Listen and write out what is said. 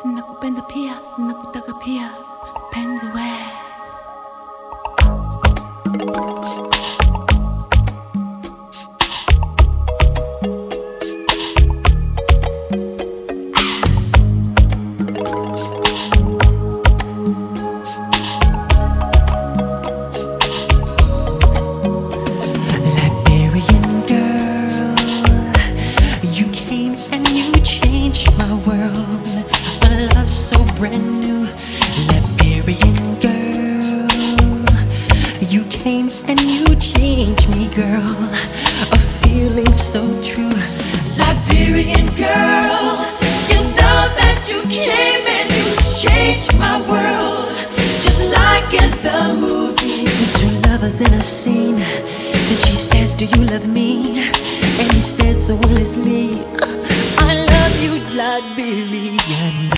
nakupenda pia, nakutaka pia, penzi we. Brand new Liberian girl, you came and you changed me, girl. A feeling so true. Liberian girl, you know that you came and you changed my world, just like in the movies. Two lovers in a scene, and she says, do you love me? And he says so honestly, I love you, Liberian.